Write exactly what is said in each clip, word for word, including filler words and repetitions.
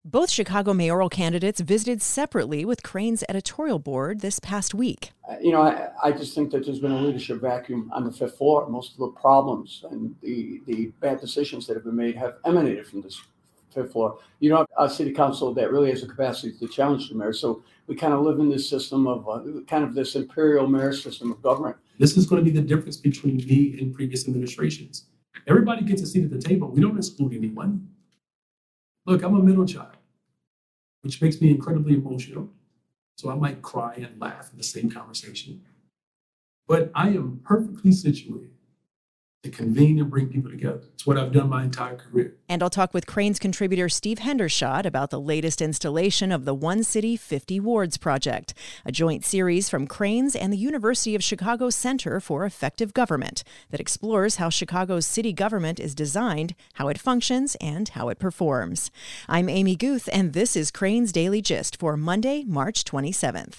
Both Chicago mayoral candidates visited separately with Crain's editorial board this past week. Uh, You know, I, I just think that there's been a leadership vacuum on the fifth floor. Most of the problems and the, the bad decisions that have been made have emanated from this fifth floor. You don't have a city council that really has the capacity to challenge the mayor. So we kind of live in this system of uh, kind of this imperial mayor system of government. This is going to be the difference between me and previous administrations. Everybody gets a seat at the table. We don't exclude anyone. Look, I'm a middle child, which makes me incredibly emotional. So I might cry and laugh in the same conversation. But I am perfectly situated to convene and bring people together. It's what I've done my entire career. And I'll talk with Crain's contributor Steve Hendershot about the latest installation of the One City fifty Wards project, a joint series from Crain's and the University of Chicago Center for Effective Government that explores how Chicago's city government is designed, how it functions, and how it performs. I'm Amy Guth, and this is Crain's Daily Gist for Monday, March twenty-seventh.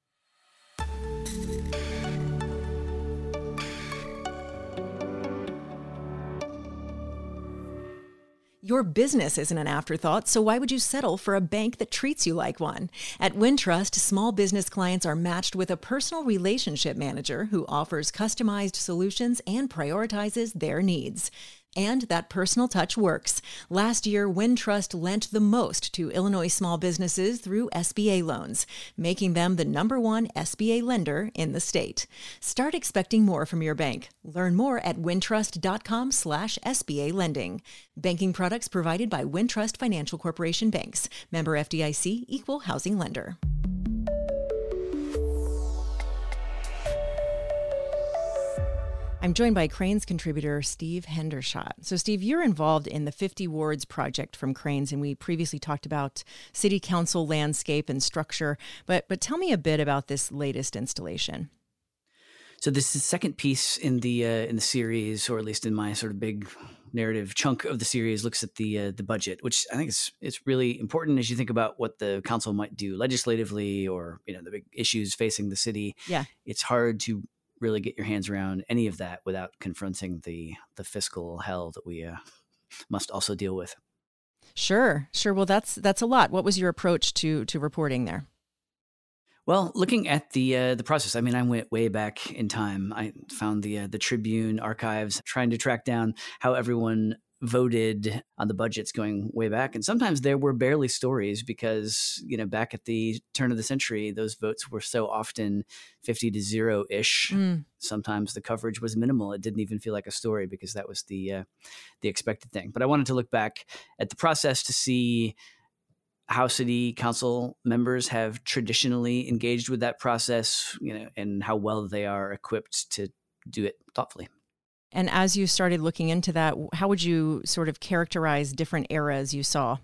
Your business isn't an afterthought, so why would you settle for a bank that treats you like one? At Wintrust, small business clients are matched with a personal relationship manager who offers customized solutions and prioritizes their needs. And that personal touch works. Last year, Wintrust lent the most to Illinois small businesses through S B A loans, making them the number one S B A lender in the state. Start expecting more from your bank. Learn more at wintrust.com slash SBA lending. Banking products provided by Wintrust Financial Corporation Banks. Member F D I C, Equal Housing Lender. I'm joined by Crain's contributor, Steve Hendershot. So, Steve, you're involved in the fifty Wards project from Crain's, and we previously talked about city council landscape and structure. But but tell me a bit about this latest installation. So this is the second piece in the uh, in the series, or at least in my sort of big narrative chunk of the series, looks at the uh, the budget, which I think is it's really important as you think about what the council might do legislatively, or you know the big issues facing the city. Yeah, it's hard to really get your hands around any of that without confronting the the fiscal hell that we uh, must also deal with. Sure, sure. Well, that's that's a lot. What was your approach to to reporting there? Well, looking at the uh, the process, I mean, I went way back in time. I found the uh, the Tribune archives, trying to track down how everyone voted on the budgets going way back. And sometimes there were barely stories because, you know, back at the turn of the century, those votes were so often fifty to zero-ish. Mm. Sometimes the coverage was minimal. It didn't even feel like a story because that was the uh, the expected thing. But I wanted to look back at the process to see how city council members have traditionally engaged with that process, you know, and how well they are equipped to do it thoughtfully. And as you started looking into that, how would you sort of characterize different eras you saw?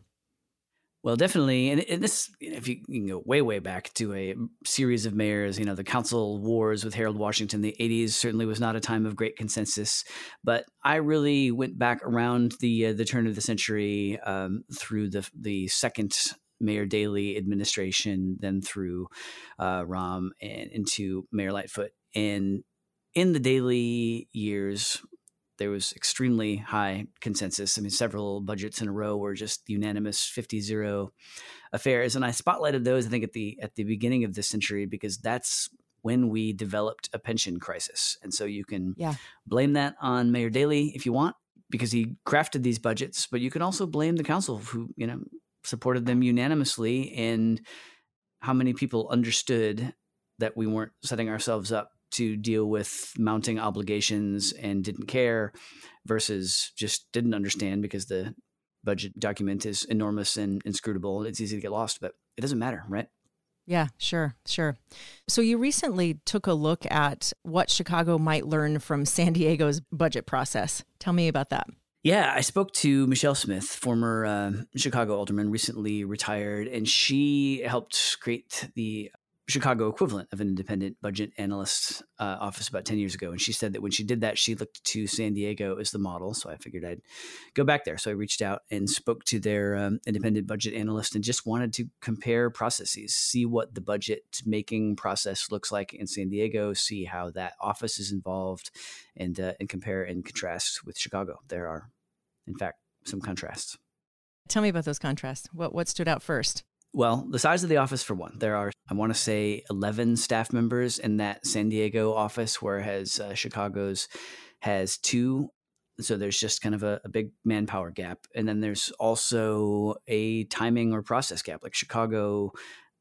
Well, definitely. And, and this, if you, you can go way, way back to a series of mayors, you know, the council wars with Harold Washington, the eighties certainly was not a time of great consensus. But I really went back around the uh, the turn of the century um, through the the second Mayor Daley administration, then through uh, Rahm and into Mayor Lightfoot. And in the Daley years, there was extremely high consensus. I mean, several budgets in a row were just unanimous fifty zero affairs. And I spotlighted those, I think, at the at the beginning of this century, because that's when we developed a pension crisis. And so you can yeah. blame that on Mayor Daley if you want, because he crafted these budgets, but you can also blame the council who, you know, supported them unanimously, and how many people understood that we weren't setting ourselves up to deal with mounting obligations and didn't care, versus just didn't understand because the budget document is enormous and inscrutable. It's easy to get lost, but it doesn't matter, right? Yeah, sure, sure. So you recently took a look at what Chicago might learn from San Diego's budget process. Tell me about that. Yeah, I spoke to Michelle Smith, former uh, Chicago alderman, recently retired, and she helped create the Chicago equivalent of an independent budget analyst uh, office about ten years ago. And she said that when she did that, she looked to San Diego as the model. So I figured I'd go back there. So I reached out and spoke to their um, independent budget analyst and just wanted to compare processes, see what the budget making process looks like in San Diego, see how that office is involved, and, uh, and compare and contrast with Chicago. There are, in fact, some contrasts. Tell me about those contrasts. What what stood out first? Well, the size of the office, for one. There are, I want to say, eleven staff members in that San Diego office, whereas uh, Chicago's has two. So there's just kind of a, a big manpower gap. And then there's also a timing or process gap. Like Chicago,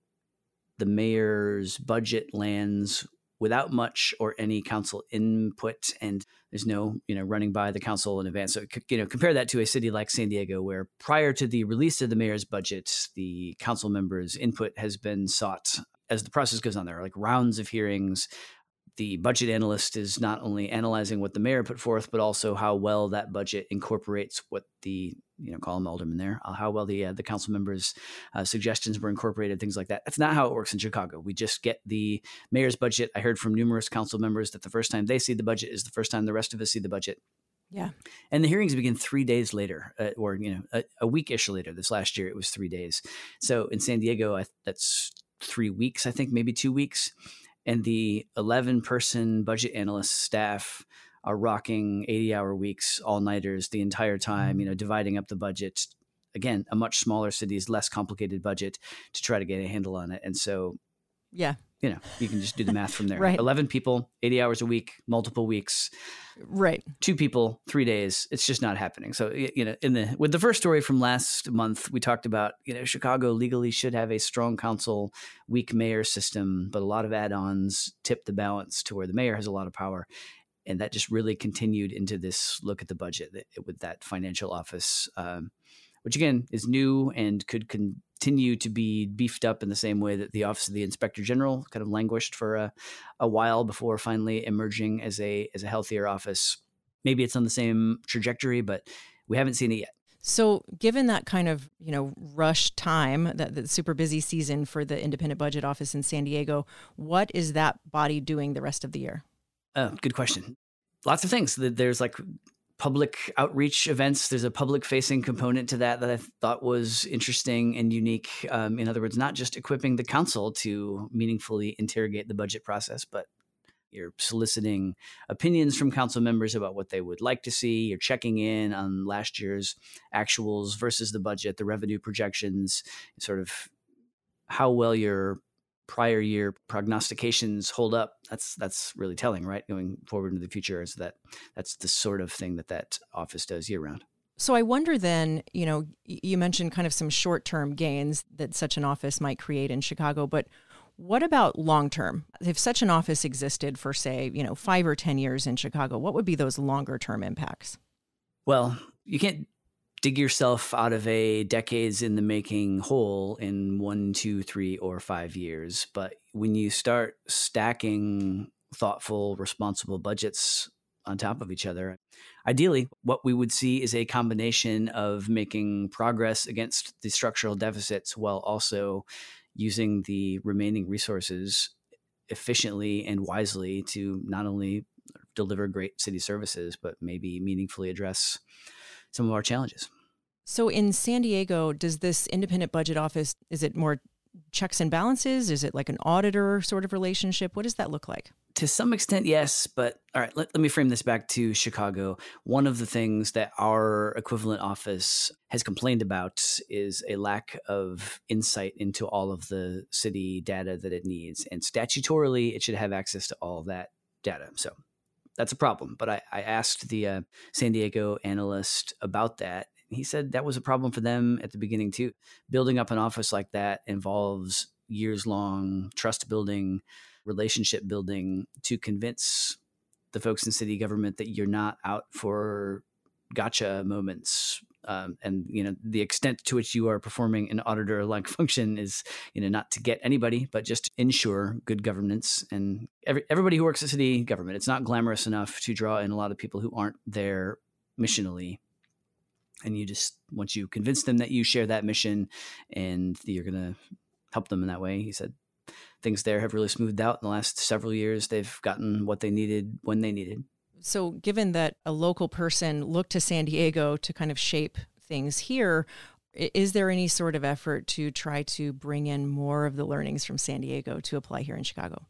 the mayor's budget lands without much or any council input, and there's no, you know, running by the council in advance. So, you know, compare that to a city like San Diego, where prior to the release of the mayor's budget, the council members' input has been sought as the process goes on. There are like rounds of hearings. The budget analyst is not only analyzing what the mayor put forth, but also how well that budget incorporates what the, you know, call them aldermen there, uh, how well the uh, the council members' uh, suggestions were incorporated, things like that. That's not how it works in Chicago. We just get the mayor's budget. I heard from numerous council members that the first time they see the budget is the first time the rest of us see the budget. Yeah. And the hearings begin three days later, uh, or, you know, a, a week-ish later. This last year, it was three days. So in San Diego, I, that's three weeks, I think, maybe two weeks. And the eleven-person budget analyst staff are rocking eighty-hour weeks, all-nighters the entire time, you know, dividing up the budget. Again, a much smaller city's less complicated budget to try to get a handle on it. And so, yeah, you know, you can just do the math from there. Right. eleven people, eighty hours a week, multiple weeks. Right. Two people, three days. It's just not happening. So, you know, in the with the first story from last month, we talked about, you know, Chicago legally should have a strong council, weak mayor system, but a lot of add-ons tip the balance to where the mayor has a lot of power. And that just really continued into this look at the budget with that financial office, um, which again is new and could continue to be beefed up in the same way that the Office of the Inspector General kind of languished for a, a while before finally emerging as a as a healthier office. Maybe it's on the same trajectory, but we haven't seen it yet. So given that kind of, you know, rush time, that the super busy season for the Independent Budget Office in San Diego, what is that body doing the rest of the year? Oh, good question. Lots of things. There's like public outreach events. There's a public facing component to that that I thought was interesting and unique. Um, in other words, not just equipping the council to meaningfully interrogate the budget process, but you're soliciting opinions from council members about what they would like to see. You're checking in on last year's actuals versus the budget, the revenue projections, sort of how well your prior year prognostications hold up. That's that's really telling, right? Going forward into the future, is that that's the sort of thing that that office does year round. So I wonder then, you know, you mentioned kind of some short-term gains that such an office might create in Chicago, but what about long-term? If such an office existed for, say, you know, five or ten years in Chicago, what would be those longer-term impacts? Well, you can't dig yourself out of a decades in the making hole in one, two, three, or five years. But when you start stacking thoughtful, responsible budgets on top of each other, ideally, what we would see is a combination of making progress against the structural deficits while also using the remaining resources efficiently and wisely to not only deliver great city services, but maybe meaningfully address some of our challenges. So in San Diego, does this Independent Budget Office, is it more checks and balances? Is it like an auditor sort of relationship? What does that look like? To some extent, yes. But all right, let, let me frame this back to Chicago. One of the things that our equivalent office has complained about is a lack of insight into all of the city data that it needs. And statutorily, it should have access to all of that data. So that's a problem. But I, I asked the uh, San Diego analyst about that. He said that was a problem for them at the beginning too. Building up an office like that involves years-long trust building, relationship building to convince the folks in city government that you're not out for gotcha moments. Um, and, you know, the extent to which you are performing an auditor-like function is, you know, not to get anybody, but just to ensure good governance. And every, everybody who works at city government, it's not glamorous enough to draw in a lot of people who aren't there missionally. And you just, once you convince them that you share that mission and you're going to help them in that way, he said, things there have really smoothed out in the last several years. They've gotten what they needed when they needed. So given that a local person looked to San Diego to kind of shape things here, is there any sort of effort to try to bring in more of the learnings from San Diego to apply here in Chicago?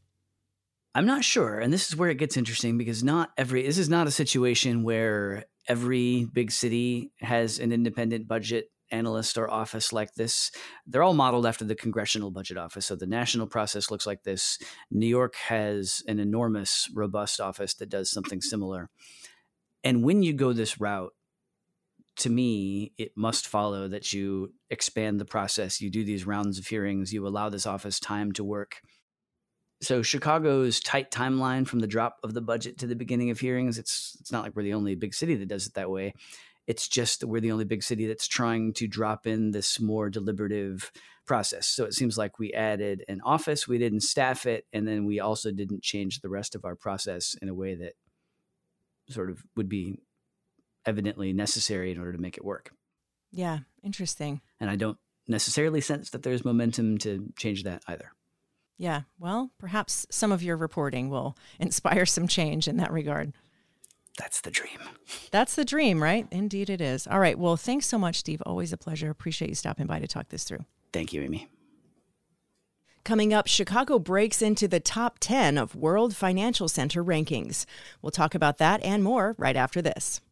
I'm not sure. And this is where it gets interesting because not every, this is not a situation where every big city has an independent budget analyst or office like this. They're all modeled after the Congressional Budget Office. So the national process looks like this. New York has an enormous, robust office that does something similar. And when you go this route, to me, it must follow that you expand the process. You do these rounds of hearings. You allow this office time to work. So Chicago's tight timeline from the drop of the budget to the beginning of hearings, it's it's not like we're the only big city that does it that way. It's just that we're the only big city that's trying to drop in this more deliberative process. So it seems like we added an office, we didn't staff it, and then we also didn't change the rest of our process in a way that sort of would be evidently necessary in order to make it work. Yeah, interesting. And I don't necessarily sense that there's momentum to change that either. Yeah, well, perhaps some of your reporting will inspire some change in that regard. That's the dream. That's the dream, right? Indeed it is. All right. Well, thanks so much, Steve. Always a pleasure. Appreciate you stopping by to talk this through. Thank you, Amy. Coming up, Chicago breaks into the top ten of World Financial Center rankings. We'll talk about that and more right after this.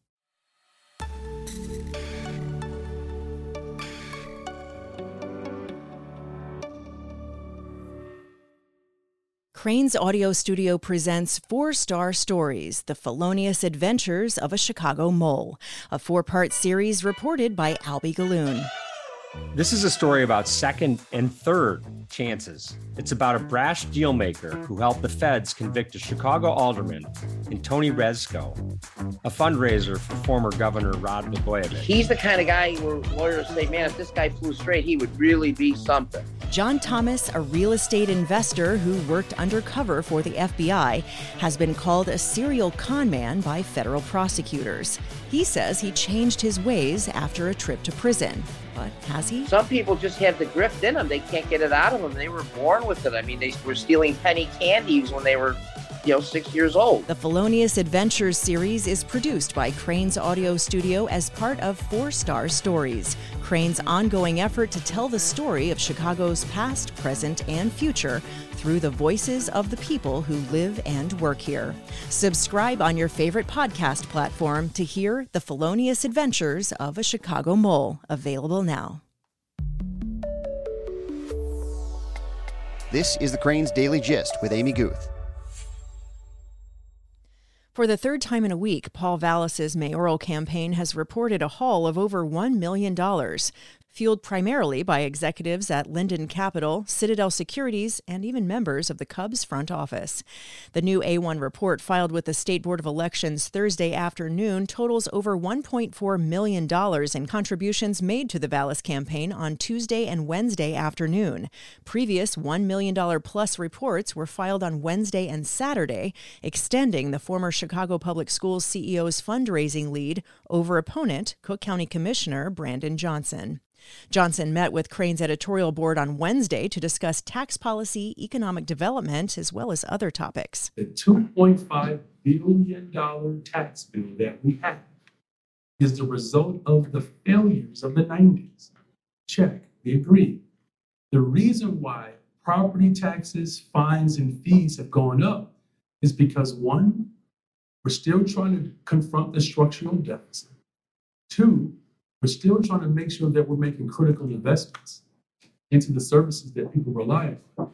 Crain's Audio Studio presents Four Star Stories, The Felonious Adventures of a Chicago Mole, a four-part series reported by Albie Galoon. This is a story about second and third chances. It's about a brash dealmaker who helped the feds convict a Chicago alderman in Tony Rezko, a fundraiser for former Governor Rod Blagojevich. He's the kind of guy where lawyers say, man, if this guy flew straight, he would really be something. John Thomas, a real estate investor who worked undercover for the F B I, has been called a serial con man by federal prosecutors. He says he changed his ways after a trip to prison. But has he? Some people just have the grift in them. They can't get it out of them. They were born with it. I mean, they were stealing penny candies when they were, you know, six years old. The Felonious Adventures series is produced by Crain's Audio Studio as part of Four Star Stories, Crain's ongoing effort to tell the story of Chicago's past, present, and future through the voices of the people who live and work here. Subscribe on your favorite podcast platform to hear The Felonious Adventures of a Chicago Mole, available now. This is the Crain's Daily Gist with Amy Guth. For the third time in a week, Paul Vallis's mayoral campaign has reported a haul of over one million dollars, fueled primarily by executives at Linden Capital, Citadel Securities, and even members of the Cubs front office. The new A one report filed with the State Board of Elections Thursday afternoon totals over one point four million dollars in contributions made to the Vallis campaign on Tuesday and Wednesday afternoon. Previous one million dollars plus reports were filed on Wednesday and Saturday, extending the former Chicago Public Schools C E O's fundraising lead over opponent, Cook County Commissioner Brandon Johnson. Johnson met with Crain's editorial board on Wednesday to discuss tax policy, economic development, as well as other topics. The two point five billion dollars tax bill that we have is the result of the failures of the nineties. Check, we agree. The reason why property taxes, fines, and fees have gone up is because, one, we're still trying to confront the structural deficit. Two, we're still trying to make sure that we're making critical investments into the services that people rely on.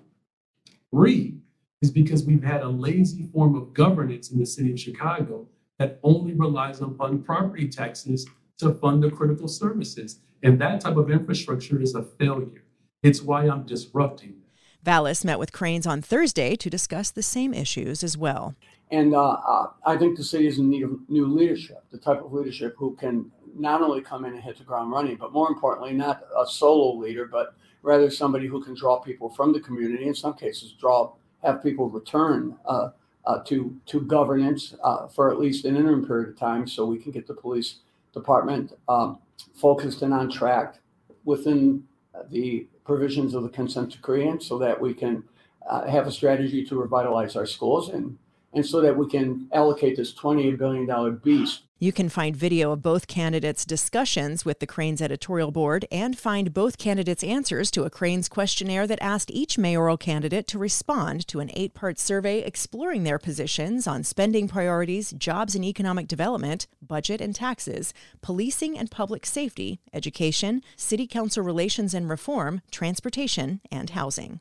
Three is because we've had a lazy form of governance in the city of Chicago that only relies upon property taxes to fund the critical services. And that type of infrastructure is a failure. It's why I'm disrupting. Vallis met with Crain's on Thursday to discuss the same issues as well. And uh, uh, I think the city is in need of new leadership, the type of leadership who can not only come in and hit the ground running, but more importantly, not a solo leader, but rather somebody who can draw people from the community, in some cases, draw have people return uh, uh, to to governance uh, for at least an interim period of time, so we can get the police department um, focused and on track within the provisions of the consent decree, and so that we can uh, have a strategy to revitalize our schools and and so that we can allocate this twenty-eight billion dollars beast. You can find video of both candidates' discussions with the Crain's editorial board and find both candidates' answers to a Crain's questionnaire that asked each mayoral candidate to respond to an eight-part survey exploring their positions on spending priorities, jobs and economic development, budget and taxes, policing and public safety, education, city council relations and reform, transportation, and housing.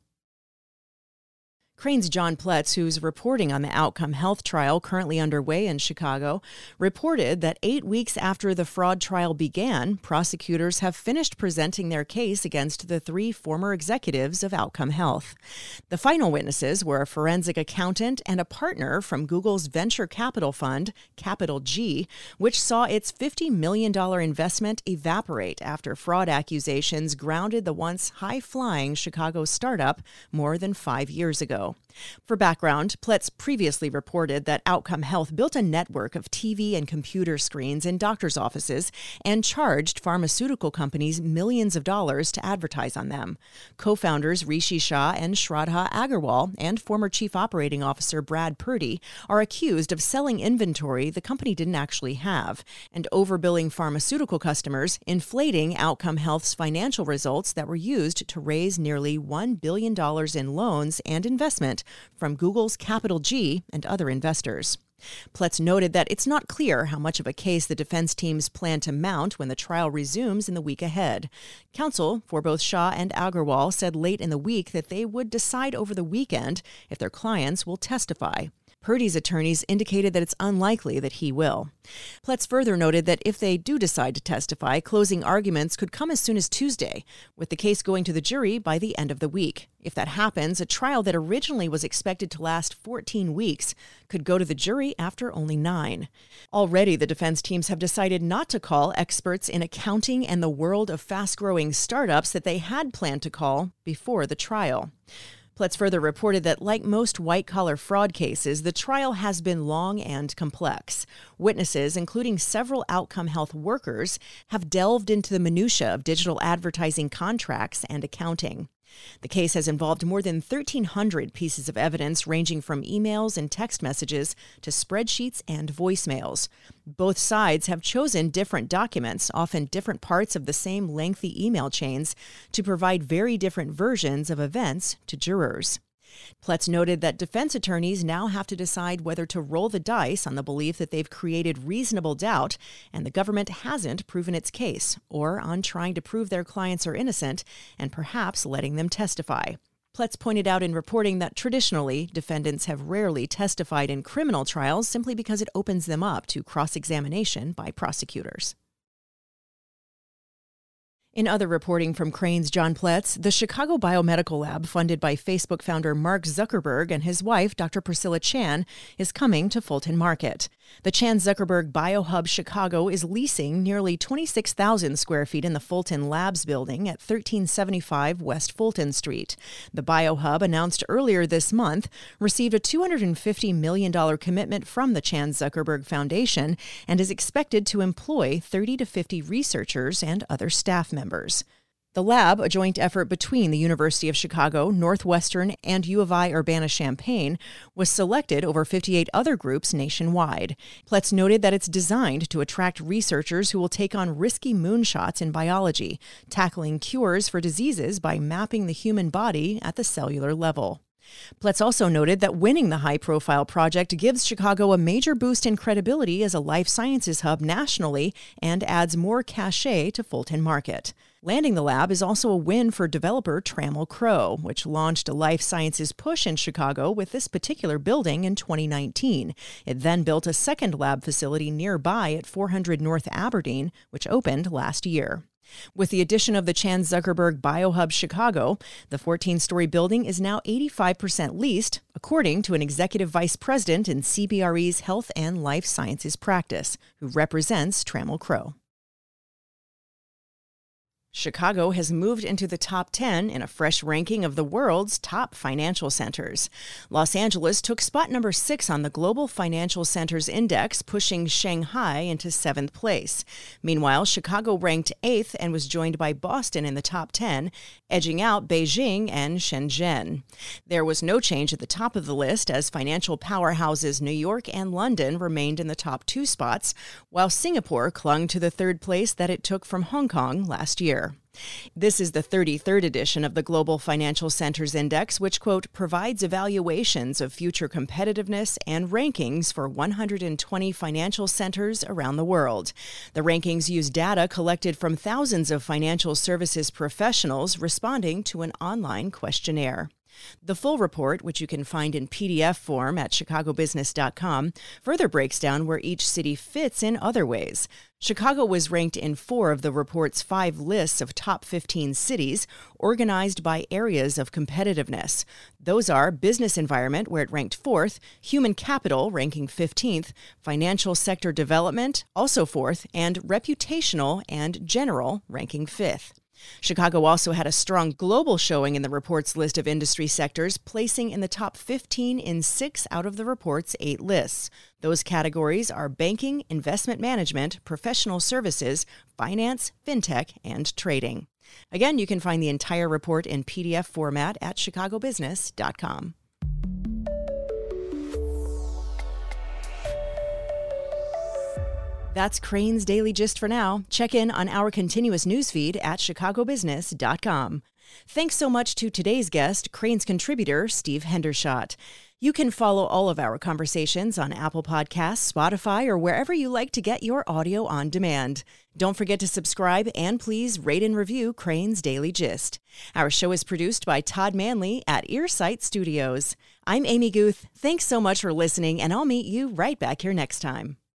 Crain's John Pletz, who's reporting on the Outcome Health trial currently underway in Chicago, reported that eight weeks after the fraud trial began, prosecutors have finished presenting their case against the three former executives of Outcome Health. The final witnesses were a forensic accountant and a partner from Google's venture capital fund, Capital G, which saw its fifty million dollars investment evaporate after fraud accusations grounded the once high-flying Chicago startup more than five years ago. For background, Pletz previously reported that Outcome Health built a network of T V and computer screens in doctors' offices and charged pharmaceutical companies millions of dollars to advertise on them. Co-founders Rishi Shah and Shraddha Agarwal and former Chief Operating Officer Brad Purdy are accused of selling inventory the company didn't actually have and overbilling pharmaceutical customers, inflating Outcome Health's financial results that were used to raise nearly one billion dollars in loans and investments from Google's Capital G and other investors. Pletz noted that it's not clear how much of a case the defense teams plan to mount when the trial resumes in the week ahead. Counsel for both Shah and Agarwal said late in the week that they would decide over the weekend if their clients will testify. Purdy's attorneys indicated that it's unlikely that he will. Pletz further noted that if they do decide to testify, closing arguments could come as soon as Tuesday, with the case going to the jury by the end of the week. If that happens, a trial that originally was expected to last fourteen weeks could go to the jury after only nine. Already, the defense teams have decided not to call experts in accounting and the world of fast-growing startups that they had planned to call before the trial. Pletz further reported that, like most white-collar fraud cases, the trial has been long and complex. Witnesses, including several Outcome Health workers, have delved into the minutiae of digital advertising contracts and accounting. The case has involved more than thirteen hundred pieces of evidence ranging from emails and text messages to spreadsheets and voicemails. Both sides have chosen different documents, often different parts of the same lengthy email chains, to provide very different versions of events to jurors. Pletz noted that defense attorneys now have to decide whether to roll the dice on the belief that they've created reasonable doubt and the government hasn't proven its case, or on trying to prove their clients are innocent and perhaps letting them testify. Pletz pointed out in reporting that traditionally, defendants have rarely testified in criminal trials simply because it opens them up to cross-examination by prosecutors. In other reporting from Crain's John Pletz, the Chicago Biomedical Lab, funded by Facebook founder Mark Zuckerberg and his wife, Doctor Priscilla Chan, is coming to Fulton Market. The Chan Zuckerberg BioHub Chicago is leasing nearly twenty-six thousand square feet in the Fulton Labs building at thirteen seventy-five West Fulton Street. The BioHub, announced earlier this month, received a two hundred fifty million dollars commitment from the Chan Zuckerberg Foundation and is expected to employ thirty to fifty researchers and other staff members. Members. The lab, a joint effort between the University of Chicago, Northwestern, and U of I Urbana-Champaign, was selected over fifty-eight other groups nationwide. Pletz noted that it's designed to attract researchers who will take on risky moonshots in biology, tackling cures for diseases by mapping the human body at the cellular level. Pletz also noted that winning the high-profile project gives Chicago a major boost in credibility as a life sciences hub nationally and adds more cachet to Fulton Market. Landing the lab is also a win for developer Trammell Crow, which launched a life sciences push in Chicago with this particular building in twenty nineteen. It then built a second lab facility nearby at four hundred North Aberdeen, which opened last year. With the addition of the Chan Zuckerberg BioHub Chicago, the fourteen-story building is now eighty-five percent leased, according to an executive vice president in C B R E's Health and Life Sciences practice, who represents Trammell Crow. Chicago has moved into the top ten in a fresh ranking of the world's top financial centers. Los Angeles took spot number six on the Global Financial Centers Index, pushing Shanghai into seventh place. Meanwhile, Chicago ranked eighth and was joined by Boston in the top ten, edging out Beijing and Shenzhen. There was no change at the top of the list as financial powerhouses New York and London remained in the top two spots, while Singapore clung to the third place that it took from Hong Kong last year. This is the thirty-third edition of the Global Financial Centers Index, which, quote, provides evaluations of future competitiveness and rankings for one hundred twenty financial centers around the world. The rankings use data collected from thousands of financial services professionals responding to an online questionnaire. The full report, which you can find in P D F form at chicago business dot com, further breaks down where each city fits in other ways. Chicago was ranked in four of the report's five lists of top fifteen cities, organized by areas of competitiveness. Those are business environment, where it ranked fourth, human capital, ranking fifteenth, financial sector development, also fourth, and reputational and general, ranking fifth. Chicago also had a strong global showing in the report's list of industry sectors, placing in the top fifteen in six out of the report's eight lists. Those categories are banking, investment management, professional services, finance, fintech, and trading. Again, you can find the entire report in P D F format at chicago business dot com. That's Crain's Daily Gist for now. Check in on our continuous newsfeed at chicago business dot com. Thanks so much to today's guest, Crain's contributor, Steve Hendershot. You can follow all of our conversations on Apple Podcasts, Spotify, or wherever you like to get your audio on demand. Don't forget to subscribe and please rate and review Crain's Daily Gist. Our show is produced by Todd Manley at Earsight Studios. I'm Amy Guth. Thanks so much for listening, and I'll meet you right back here next time.